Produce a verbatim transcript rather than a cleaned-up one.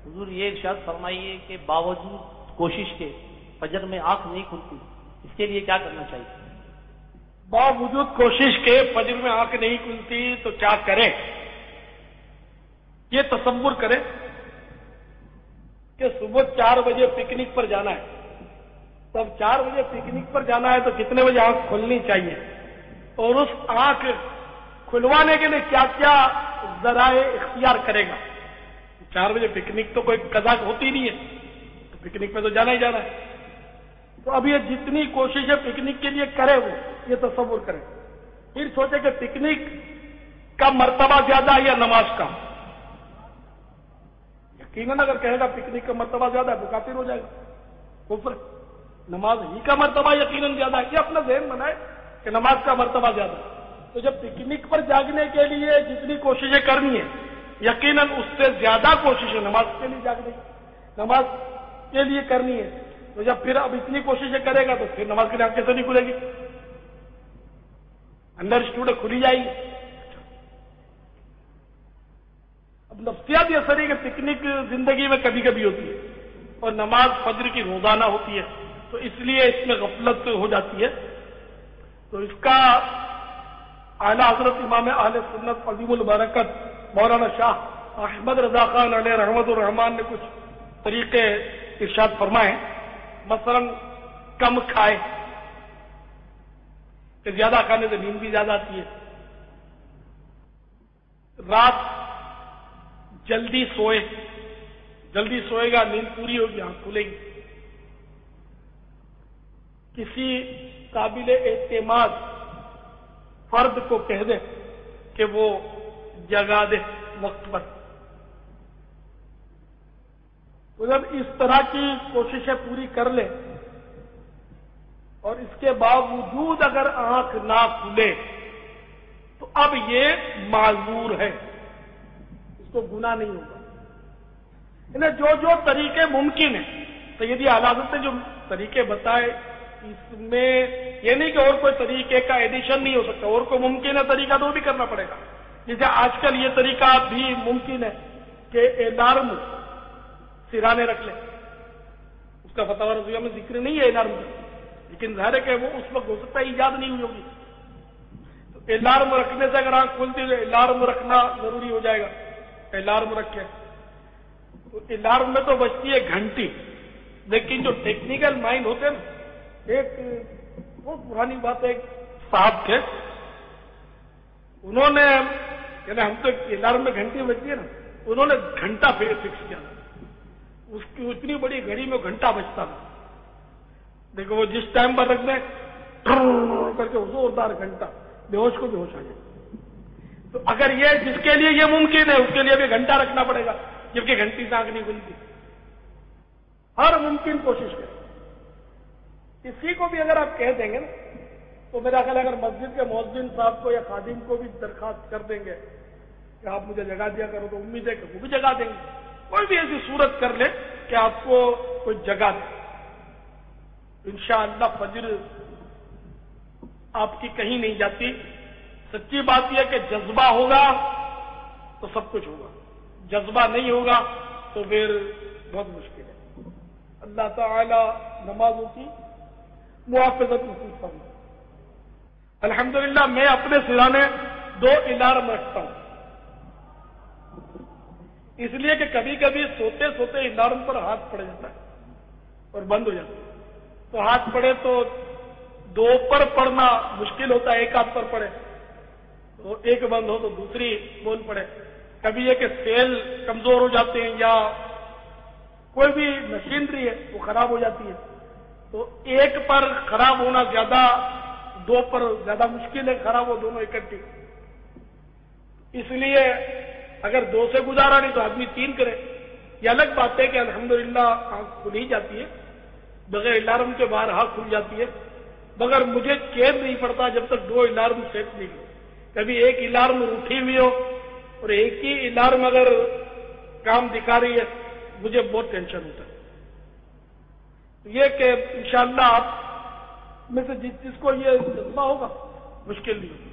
حضور یہ ارشاد فرمائیے کہ باوجود کوشش کے فجر میں آنکھ نہیں کھلتی، اس کے لیے کیا کرنا چاہیے؟ باوجود کوشش کے فجر میں آنکھ نہیں کھلتی تو کیا کریں؟ یہ تصور کریں کہ صبح چار بجے پکنک پر جانا ہے، تب چار بجے پکنک پر جانا ہے تو کتنے بجے آنکھ کھلنی چاہیے، اور اس آنکھ کھلوانے کے لیے کیا کیا ذرائع اختیار کرے گا۔ چار بجے پکنک تو کوئی قضا ہوتی نہیں ہے، تو پکنک میں تو جانا ہی جانا ہے، تو اب یہ جتنی کوشش ہے پکنک کے لیے کرے وہ یہ تصور کرے، پھر سوچے کہ پکنک کا مرتبہ زیادہ ہے یا نماز کا۔ یقیناً اگر کہے گا پکنک کا مرتبہ زیادہ ہے تو کافر ہو جائے گا، کفر۔ نماز ہی کا مرتبہ یقیناً زیادہ ہے، یہ اپنا ذہن بنائے کہ نماز کا مرتبہ زیادہ ہے۔ تو جب پکنک پر جاگنے کے لیے جتنی کوششیں کرنی ہے، یقیناً اس سے زیادہ کوششیں نماز کے لیے جاگنے نماز کے لیے کرنی ہے۔ تو جب پھر اب اتنی کوششیں کرے گا تو پھر نماز کے لیے آنکھ کیسے نہیں کھلے گی؟ انڈر اسٹوڈ کھلی جائے گی۔ اب نفسیاتی اثر ہے کہ پکنک زندگی میں کبھی کبھی ہوتی ہے اور نماز فجر کی روزانہ ہوتی ہے، تو اس لیے اس میں غفلت ہو جاتی ہے۔ تو اس کا اعلیٰ حضرت امام اہل سنت عظیم البرکت مولانا شاہ احمد رضا خان علیہ رحمت الرحمان نے کچھ طریقے ارشاد فرمائے۔ مثلا کم کھائے کہ زیادہ کھانے سے نیند بھی زیادہ آتی ہے، رات جلدی سوئے، جلدی سوئے گا نیند پوری ہوگی آنکھ کھلے گی۔ کسی قابل اعتماد فرد کو کہہ دے کہ وہ جگا دے وقت پر۔ تو جب اس طرح کی کوششیں پوری کر لے اور اس کے باوجود اگر آنکھ نہ کھلے تو اب یہ معذور ہے، اس کو گناہ نہیں ہوگا۔ انہیں جو جو طریقے ممکن ہیں، سیدی اعلیٰ حضرت نے جو طریقے بتائے اس میں یہ نہیں کہ اور کوئی طریقے کا ایڈیشن نہیں ہو سکتا، اور کوئی ممکن ہے طریقہ تو بھی کرنا پڑے گا۔ جیسے آج کل یہ طریقہ بھی ممکن ہے کہ الارم سرانے رکھ لیں، اس کا فتاوی رضویہ میں ذکر نہیں ہے الارم کا، لیکن ظاہر ہے کہ وہ اس وقت ہو سکتا ہے ایجاد نہیں ہوئی ہوگی۔ تو الارم رکھنے سے اگر آنکھ کھلتی ہے الارم رکھنا ضروری ہو جائے گا، الارم رکھے۔ تو الارم میں تو بجتی ہے گھنٹی، لیکن جو ٹیکنیکل مائنڈ ہوتے ہیں نا، ایک بہت پرانی بات ہے، ایک صاحب تھے، انہوں نے یعنی ہم تو الارم میں گھنٹی بجتی ہے نا، انہوں نے گھنٹہ فکس کیا، اس کی اتنی بڑی گھڑی میں گھنٹہ بجتا تھا، دیکھو وہ جس ٹائم پر رکھ دیں کر کے زوردار گھنٹہ، بے ہوش کو بے ہوش آ جائے۔ تو اگر یہ جس کے لیے یہ ممکن ہے اس کے لیے بھی گھنٹہ رکھنا پڑے گا، جبکہ گھنٹی سے آنکھ نہیں کھلتی۔ ہر ممکن کوشش کریں۔ کسی کو بھی اگر آپ کہہ دیں گے نا تو میرا خیال اگر مسجد کے مؤذن صاحب کو یا خادم کو بھی درخواست کر دیں گے کہ آپ مجھے جگا دیا کرو، تو امید ہے کہ وہ بھی جگا دیں گے۔ کوئی بھی ایسی صورت کر لے کہ آپ کو کوئی جگہ دے، انشاءاللہ فجر آپ کی کہیں نہیں جاتی۔ سچی بات یہ کہ جذبہ ہوگا تو سب کچھ ہوگا، جذبہ نہیں ہوگا تو پھر بہت مشکل ہے۔ اللہ تعالی نمازوں کی محافظت نصیب فرمائے۔ الحمدللہ میں اپنے سرانے دو الارم رکھتا ہوں، اس لیے کہ کبھی کبھی سوتے سوتے الارم پر ہاتھ پڑ جاتا ہے اور بند ہو جاتا ہے، تو ہاتھ پڑے تو دو پر پڑنا مشکل ہوتا ہے، ایک ہاتھ پر پڑے تو ایک بند ہو تو دوسری بول پڑے۔ کبھی یہ کہ سیل کمزور ہو جاتے ہیں یا کوئی بھی مشینری ہے وہ خراب ہو جاتی ہے، تو ایک پر خراب ہونا زیادہ، دو پر زیادہ مشکل ہے خراب ہو دونوں اکٹھے۔ اس لیے اگر دو سے گزارا نہیں تو آدمی تین کرے۔ یہ الگ بات ہے کہ الحمدللہ آنکھ کھل ہی جاتی ہے، بغیر الارم کے باہر آنکھ کھل جاتی ہے، مگر مجھے چین نہیں پڑتا جب تک دو الارم سیٹ نہیں ہو۔ کبھی ایک الارم اٹھی ہوئی ہو اور ایک ہی الارم اگر کام دکھا رہی ہے مجھے بہت ٹینشن ہوتا ہے۔ یہ کہ انشاءاللہ آپ میں سے جس جس کو یہ جذبہ ہوگا مشکل نہیں ہوگا۔